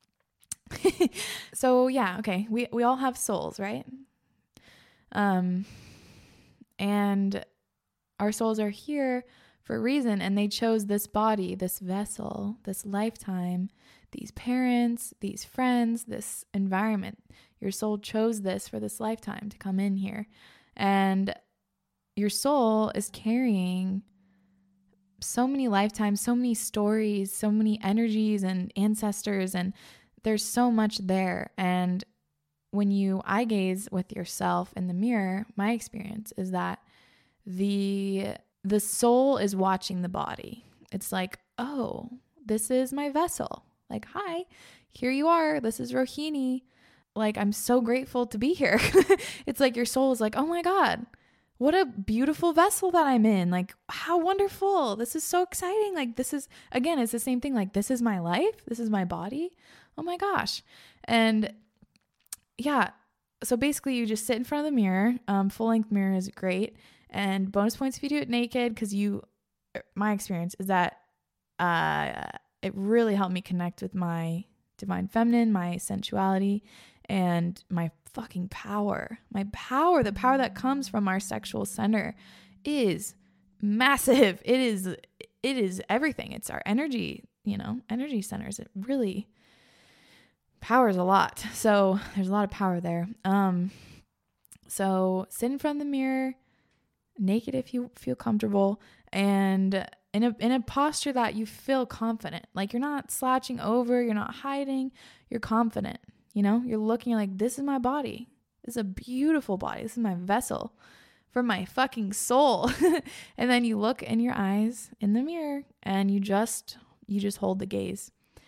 Speaker 2: So yeah, okay. We, we all have souls, right? Um, and our souls are here for a reason, and they chose this body, this vessel, this lifetime, these parents, these friends, this environment. Your soul chose this for this lifetime to come in here. And your soul is carrying so many lifetimes, so many stories, so many energies and ancestors, and there's so much there. And when you eye gaze with yourself in the mirror, my experience is that the the soul is watching the body. It's like, oh, this is my vessel. Like, hi, here you are. This is Rohini. Like, I'm so grateful to be here. It's like your soul is like, oh my God, what a beautiful vessel that I'm in. Like, how wonderful. This is so exciting. Like, this is, again, it's the same thing. Like, this is my life. This is my body. Oh my gosh. And yeah, so basically you just sit in front of the mirror. Um, full length mirror is great. And bonus points if you do it naked, because you, my experience is that uh, it really helped me connect with my divine feminine, my sensuality, and my fucking power. My power, the power that comes from our sexual center is massive. It is, it is everything. It's our energy, you know, energy centers. It really powers a lot. So there's a lot of power there. Um, so sit in front of the mirror, naked if you feel comfortable, and in a in a posture that you feel confident. Like you're not slouching over, you're not hiding, you're confident. You know, you're looking, you're like, this is my body. This is a beautiful body. This is my vessel for my fucking soul. And then you look in your eyes in the mirror and you just you just hold the gaze.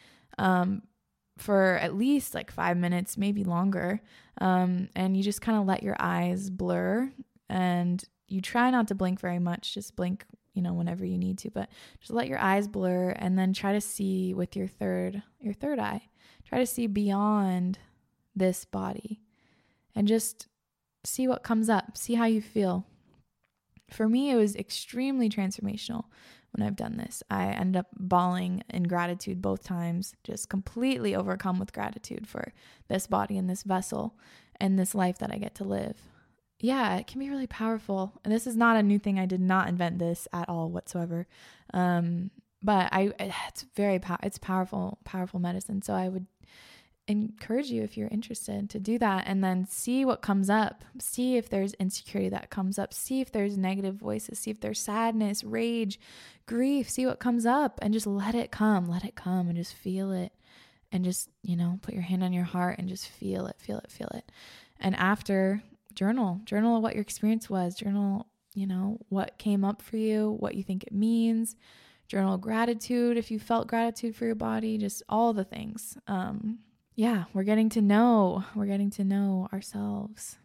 Speaker 2: Um for at least like five minutes, maybe longer. Um, and you just kind of let your eyes blur, and you try not to blink very much. Just blink, you know, whenever you need to, but just let your eyes blur, and then try to see with your third, your third eye, try to see beyond this body and just see what comes up, see how you feel. For me, it was extremely transformational. When I've done this, I ended up bawling in gratitude both times, just completely overcome with gratitude for this body and this vessel and this life that I get to live. Yeah, it can be really powerful. And this is not a new thing. I did not invent this at all whatsoever. Um, but I, it's very, pow- it's powerful, powerful medicine. So I would encourage you, if you're interested, to do that, and then see what comes up. See if there's insecurity that comes up. See if there's negative voices. See if there's sadness, rage, grief. See what comes up, and just let it come. Let it come, and just feel it. And just, you know, put your hand on your heart and just feel it, feel it, feel it. And after, journal. Journal what your experience was. Journal, you know, what came up for you, what you think it means. Journal gratitude if you felt gratitude for your body. Just all the things. Um, Yeah, we're getting to know, we're getting to know ourselves.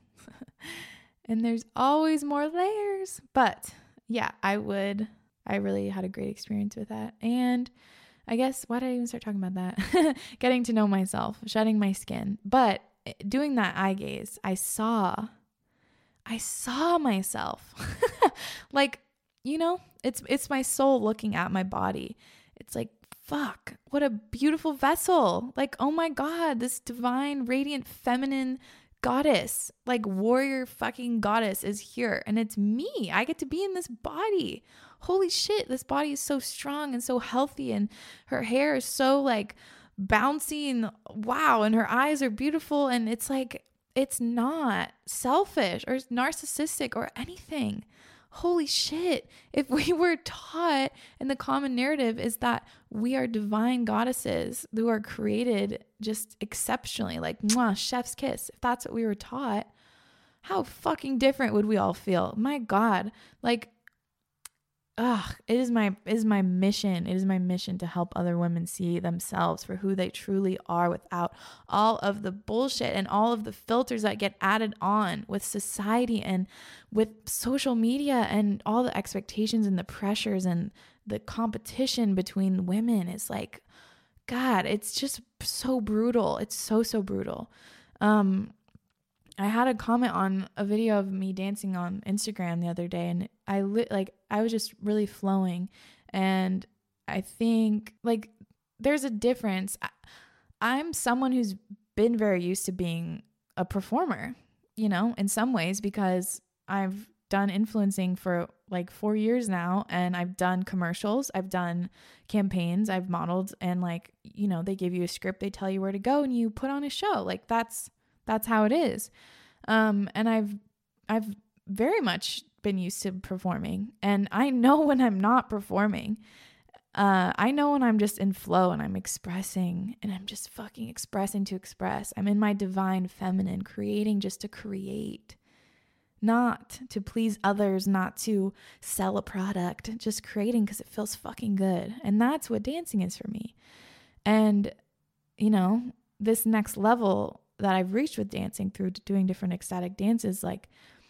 Speaker 2: And there's always more layers. But yeah, I would, I really had a great experience with that. And I guess, why did I even start talking about that? Getting to know myself, shedding my skin. But doing that eye gaze, I saw, I saw myself. Like, you know, it's it's my soul looking at my body. It's like, fuck, what a beautiful vessel. Like, oh my God, this divine, radiant, feminine goddess, like warrior fucking goddess is here. And it's me. I get to be in this body. Holy shit, this body is so strong and so healthy. And her hair is so like bouncy and wow. And her eyes are beautiful. And it's like, it's not selfish or narcissistic or anything. Holy shit. If we were taught, and the common narrative is that we are divine goddesses who are created just exceptionally, like mwah, chef's kiss. If that's what we were taught, how fucking different would we all feel? My God, like, ugh, it is my, it is my mission. It is my mission to help other women see themselves for who they truly are without all of the bullshit and all of the filters that get added on with society and with social media and all the expectations and the pressures and the competition between women. Is like, God, it's just so brutal. It's so, so brutal. Um, I had a comment on a video of me dancing on Instagram the other day, and I li- like I was just really flowing, and I think like there's a difference. I, I'm someone who's been very used to being a performer, you know, in some ways, because I've done influencing for like four years now, and I've done commercials, I've done campaigns, I've modeled, and like, you know, they give you a script, they tell you where to go, and you put on a show. Like that's That's how it is. Um, and I've, I've very much been used to performing, and I know when I'm not performing. Uh, I know when I'm just in flow and I'm expressing, and I'm just fucking expressing to express. I'm in my divine feminine, creating just to create, not to please others, not to sell a product, just creating because it feels fucking good. And that's what dancing is for me. And, you know, this next level that I've reached with dancing through doing different ecstatic dances, like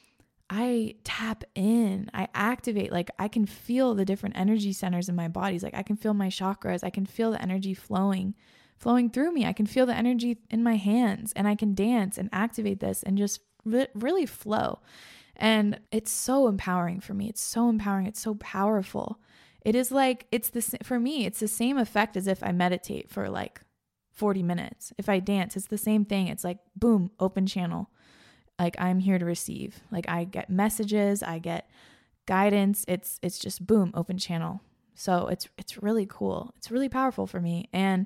Speaker 2: I tap in, I activate, like I can feel the different energy centers in my bodies. Like I can feel my chakras. I can feel the energy flowing, flowing through me. I can feel the energy in my hands, and I can dance and activate this and just re- really flow. And it's so empowering for me. It's so empowering. It's so powerful. It is like, it's the, for me, it's the same effect as if I meditate for like forty minutes. If I dance, it's the same thing. It's like, boom, open channel. Like I'm here to receive. Like I get messages, I get guidance. It's, it's just boom, open channel. So it's, it's really cool. It's really powerful for me. And,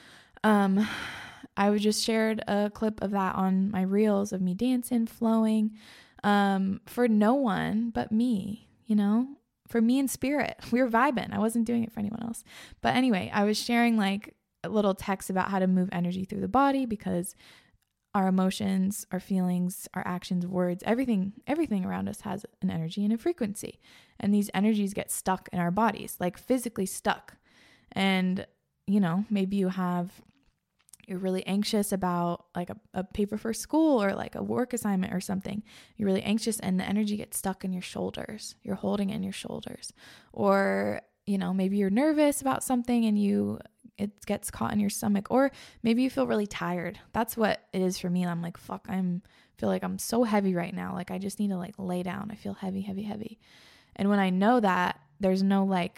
Speaker 2: um, I just shared a clip of that on my reels of me dancing, flowing, um, for no one but me, you know, for me and spirit. We were vibing. I wasn't doing it for anyone else. But anyway, I was sharing like a little text about how to move energy through the body, because our emotions, our feelings, our actions, words, everything, everything around us has an energy and a frequency. And these energies get stuck in our bodies, like physically stuck. And, you know, maybe you have, you're really anxious about like a, a paper for school or like a work assignment or something. You're really anxious and the energy gets stuck in your shoulders. You're holding it in your shoulders. Or, you know, maybe you're nervous about something and you, it gets caught in your stomach. Or maybe you feel really tired. That's what it is for me. I'm like, fuck, I'm feel like I'm so heavy right now. Like I just need to like lay down. I feel heavy, heavy, heavy. And when I know that, there's no like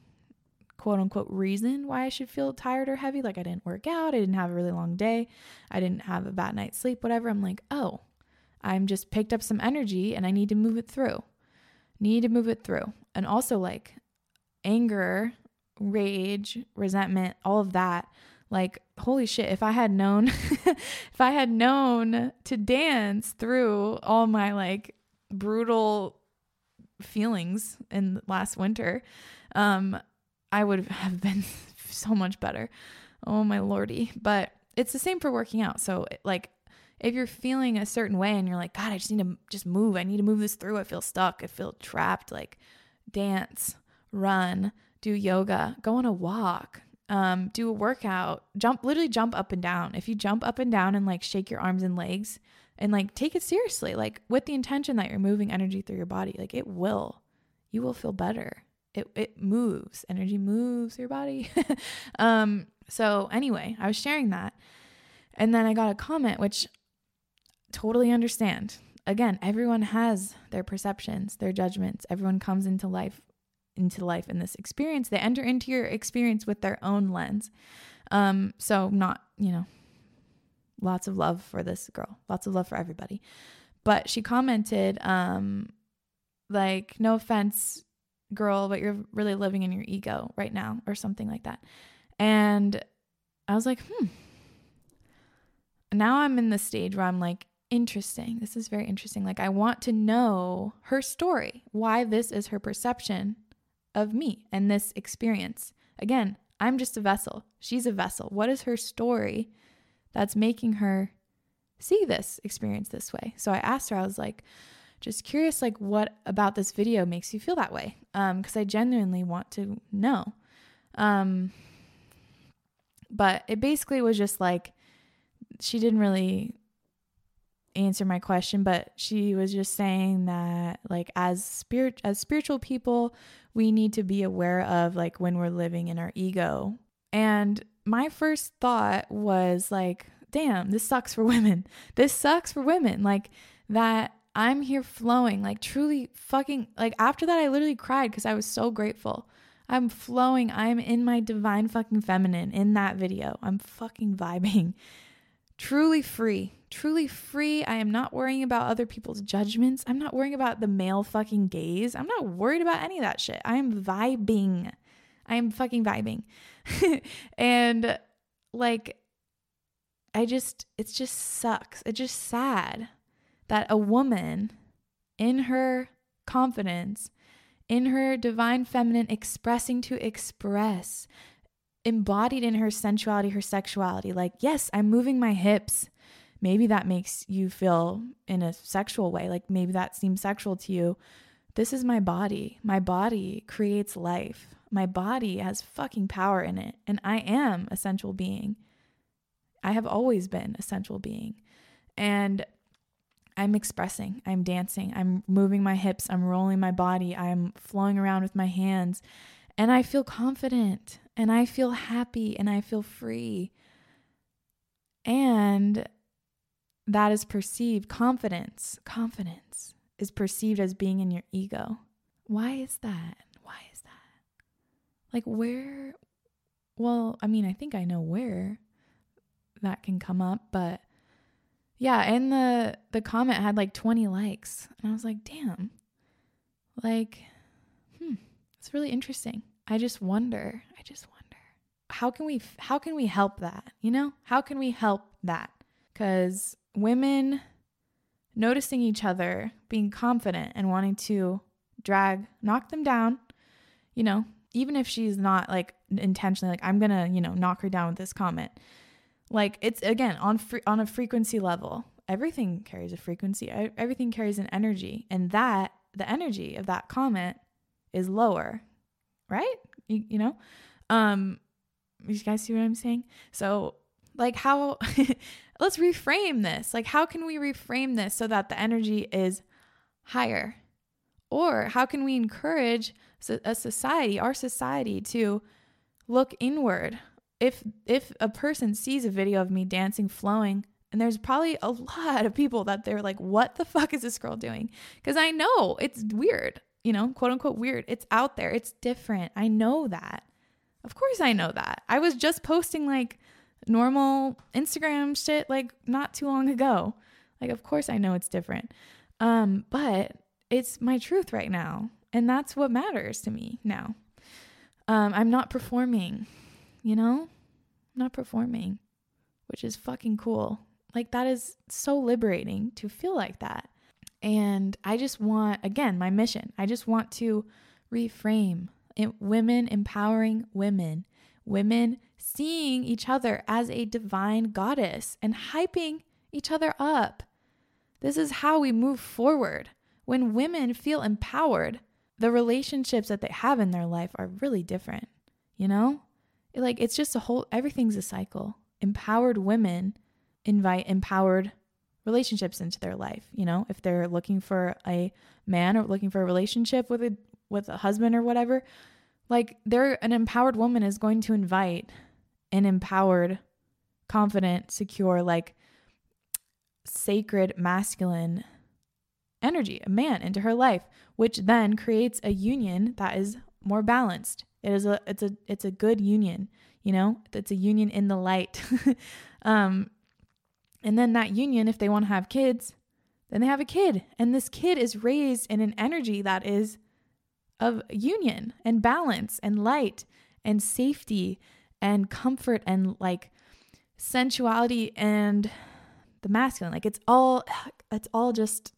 Speaker 2: quote unquote reason why I should feel tired or heavy. Like I didn't work out. I didn't have a really long day. I didn't have a bad night's sleep, whatever. I'm like, oh, I'm just picked up some energy and I need to move it through. Need to move it through. And also like anger, rage, resentment, all of that. Like, holy shit, if I had known, if I had known to dance through all my like brutal feelings in last winter, um, I would have been so much better. Oh my lordy. But it's the same for working out. So like if you're feeling a certain way and you're like, God, I just need to just move. I need to move this through. I feel stuck. I feel trapped. Like dance, run, do yoga, go on a walk, um, do a workout, jump, literally jump up and down. If you jump up and down and like shake your arms and legs and like take it seriously, like with the intention that you're moving energy through your body, like it will, you will feel better. It it moves. Energy moves through your body. um, so anyway, I was sharing that. And then I got a comment, which totally understand. Again, everyone has their perceptions, their judgments. Everyone comes into life, into life in this experience. They enter into your experience with their own lens. Um, so not, you know, lots of love for this girl, lots of love for everybody. But she commented, um, like, no offense, girl, but you're really living in your ego right now, or something like that. And I was like, hmm. Now I'm in the stage where I'm like, interesting. This is very interesting. Like, I want to know her story, why this is her perception of me and this experience. Again, I'm just a vessel. She's a vessel. What is her story that's making her see this experience this way? So I asked her, I was like, just curious, like what about this video makes you feel that way? Um, cause I genuinely want to know. Um, but it basically was just like, she didn't really answer my question, but she was just saying that like, as spirit, as spiritual people, we need to be aware of like when we're living in our ego. And my first thought was like, damn, this sucks for women. This sucks for women. Like that, I'm here flowing, like truly fucking, like after that, I literally cried because I was so grateful. I'm flowing. I'm in my divine fucking feminine in that video. I'm fucking vibing. Truly free, truly free. I am not worrying about other people's judgments. I'm not worrying about the male fucking gaze. I'm not worried about any of that shit. I am vibing. I am fucking vibing. And like, I just, it just sucks. It's just sad that a woman in her confidence, in her divine feminine, expressing to express, embodied in her sensuality, her sexuality, like, yes, I'm moving my hips. Maybe that makes you feel in a sexual way. Like maybe that seems sexual to you. This is my body. My body creates life. My body has fucking power in it. And I am a sensual being. I have always been a sensual being. And I'm expressing, I'm dancing, I'm moving my hips, I'm rolling my body, I'm flowing around with my hands, and I feel confident, and I feel happy, and I feel free. And that is perceived confidence. Confidence is perceived as being in your ego. Why is that? Why is that? Like where, well, I mean, I think I know where that can come up, but yeah, and the, the comment had like twenty likes and I was like, damn, like, hmm, it's really interesting. I just wonder, I just wonder, how can we, how can we help that? You know, how can we help that? Because women noticing each other, being confident and wanting to drag, knock them down, you know, even if she's not like intentionally like, I'm going to, you know, knock her down with this comment. Like it's again, on fre- on a frequency level, everything carries a frequency, everything carries an energy, and that the energy of that comment is lower, right? You, you know, um, you guys see what I'm saying? So like how, let's reframe this. Like how can we reframe this so that the energy is higher? Or how can we encourage a society, our society, to look inward? If if a person sees a video of me dancing, flowing, and there's probably a lot of people that they're like, what the fuck is this girl doing? Because I know it's weird, you know, quote unquote weird. It's out there. It's different. I know that. Of course I know that. I was just posting like normal Instagram shit like not too long ago. Like, of course I know it's different. Um, but it's my truth right now. And that's what matters to me now. Um, I'm not performing. You know, I'm not performing, which is fucking cool. Like that is so liberating to feel like that. And I just want, again, my mission, I just want to reframe it, women empowering women, women seeing each other as a divine goddess and hyping each other up. This is how we move forward. When women feel empowered, the relationships that they have in their life are really different, you know? Like, it's just a whole, everything's a cycle. Empowered women invite empowered relationships into their life. You know, if they're looking for a man or looking for a relationship with a, with a husband or whatever, like they're, an empowered woman is going to invite an empowered, confident, secure, like sacred, masculine energy, a man into her life, which then creates a union that is more balanced. It is a, it's a, it's a good union, you know, it's a union in the light. um, and then that union, if they want to have kids, then they have a kid. And this kid is raised in an energy that is of union and balance and light and safety and comfort and like sensuality and the masculine. Like it's all, it's all just,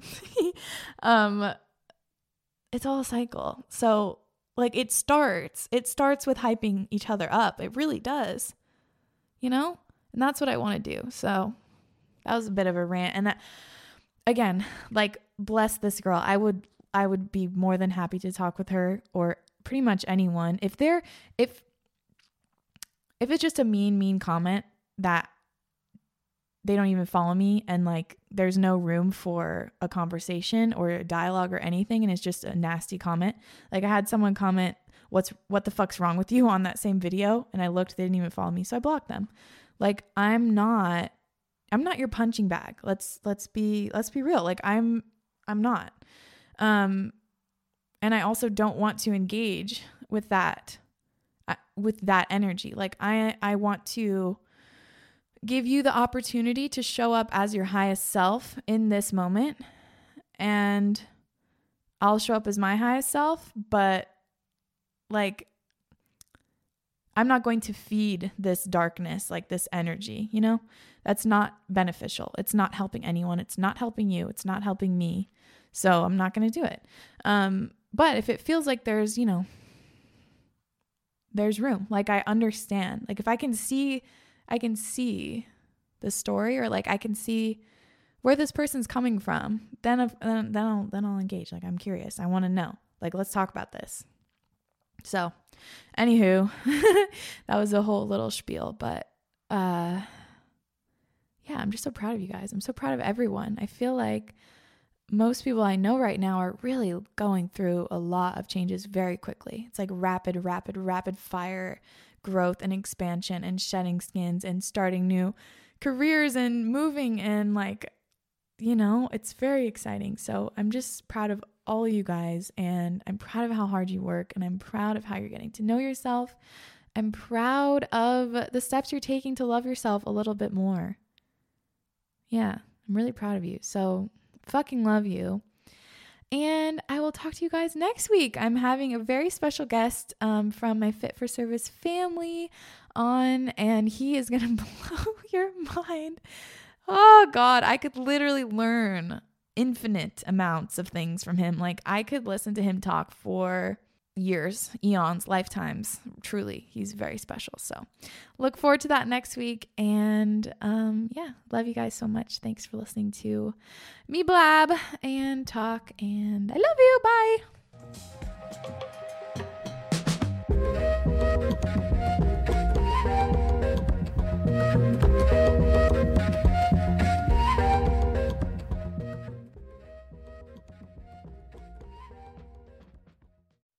Speaker 2: um, it's all a cycle. So like it starts, it starts with hyping each other up. It really does, you know? And that's what I want to do. So that was a bit of a rant. And that, again, like bless this girl. I would, I would be more than happy to talk with her or pretty much anyone. If they're, if, if it's just a mean, mean comment that they don't even follow me and like there's no room for a conversation or a dialogue or anything, and it's just a nasty comment. Like I had someone comment, what's what the fuck's wrong with you on that same video, and I looked, they didn't even follow me, so I blocked them. Like I'm not I'm not your punching bag. Let's let's be let's be real. Like I'm I'm not. Um and I also don't want to engage with that uh, with that energy. Like I I want to give you the opportunity to show up as your highest self in this moment. And I'll show up as my highest self, but like, I'm not going to feed this darkness, like this energy, you know, that's not beneficial. It's not helping anyone. It's not helping you. It's not helping me. So I'm not going to do it. Um, but if it feels like there's, you know, there's room, like I understand, like if I can see I can see the story, or like I can see where this person's coming from, then if, then then I'll then I'll engage. Like I'm curious. I want to know. Like let's talk about this. So, anywho, that was a whole little spiel, but uh, yeah, I'm just so proud of you guys. I'm so proud of everyone. I feel like most people I know right now are really going through a lot of changes very quickly. It's like rapid, rapid, rapid fire growth and expansion and shedding skins and starting new careers and moving and like you know, it's very exciting. So I'm just proud of all of you guys, and I'm proud of how hard you work, and I'm proud of how you're getting to know yourself. I'm proud of the steps you're taking to love yourself a little bit more. Yeah, I'm really proud of you. So fucking love you. And I will talk to you guys next week. I'm having a very special guest um, from my Fit for Service family on, and he is going to blow your mind. Oh God, I could literally learn infinite amounts of things from him. Like I could listen to him talk for years, eons, lifetimes. Truly, he's very special. So look forward to that next week. And um, yeah, love you guys so much. Thanks for listening to me blab and talk. And I love you. Bye.